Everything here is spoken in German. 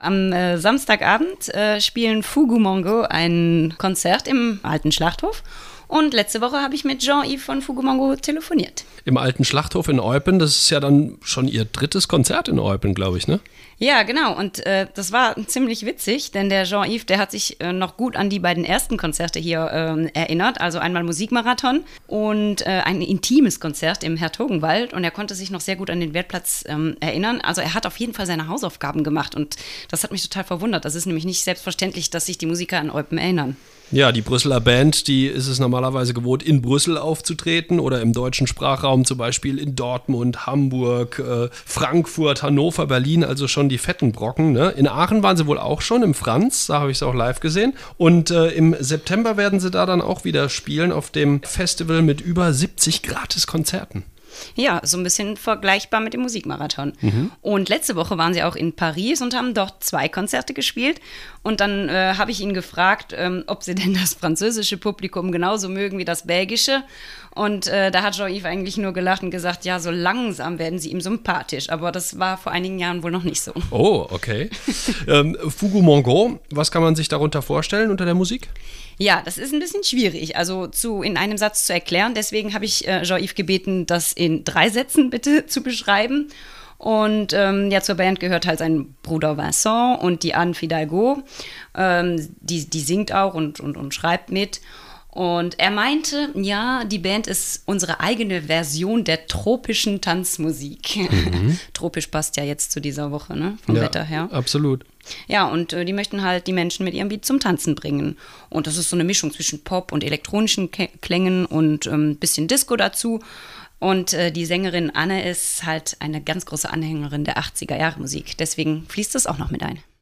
Am Samstagabend spielen Fugu Mongo ein Konzert im Alten Schlachthof. Und letzte Woche habe ich mit Jean-Yves von Fugu Mongo telefoniert. Im Alten Schlachthof in Eupen, das ist ja dann schon Ihr drittes Konzert in Eupen, glaube ich, ne? Ja, genau. Und das war ziemlich witzig, denn der Jean-Yves, der hat sich noch gut an die beiden ersten Konzerte hier erinnert. Also einmal Musikmarathon und ein intimes Konzert im Hertogenwald. Und er konnte sich noch sehr gut an den Wertplatz erinnern. Also er hat auf jeden Fall seine Hausaufgaben gemacht. Und das hat mich total verwundert. Das ist nämlich nicht selbstverständlich, dass sich die Musiker an Eupen erinnern. Ja, die Brüsseler Band, die ist es normalerweise gewohnt, in Brüssel aufzutreten oder im deutschen Sprachraum, zum Beispiel in Dortmund, Hamburg, Frankfurt, Hannover, Berlin, also schon die fetten Brocken. Ne? In Aachen waren sie wohl auch schon, im Franz, da habe ich es auch live gesehen. Und im September werden sie da dann auch wieder spielen auf dem Festival mit über 70 Gratis-Konzerten. Ja, so ein bisschen vergleichbar mit dem Musikmarathon. Und letzte Woche waren sie auch in Paris und haben dort 2 Konzerte gespielt. Und dann habe ich ihn gefragt, ob sie denn das französische Publikum genauso mögen wie das belgische. Und da hat Jean-Yves eigentlich nur gelacht und gesagt, ja, so langsam werden sie ihm sympathisch. Aber das war vor einigen Jahren wohl noch nicht so. Oh, okay. Fugu Mongo, was kann man sich darunter vorstellen unter der Musik? Ja, das ist ein bisschen schwierig, also in einem Satz zu erklären. Deswegen habe ich Jean-Yves gebeten, das in 3 Sätzen bitte zu beschreiben. Und ja, zur Band gehört halt sein Bruder Vincent und die Anne Fidalgo. Die singt auch und schreibt mit. Und er meinte, ja, die Band ist unsere eigene Version der tropischen Tanzmusik. Tropisch passt ja jetzt zu dieser Woche, ne? Vom Wetter her. Absolut. Ja, und die möchten halt die Menschen mit ihrem Beat zum Tanzen bringen. Und das ist so eine Mischung zwischen Pop und elektronischen Klängen und ein bisschen Disco dazu. Und die Sängerin Anne ist halt eine ganz große Anhängerin der 80er-Jahre-Musik. Deswegen fließt das auch noch mit ein.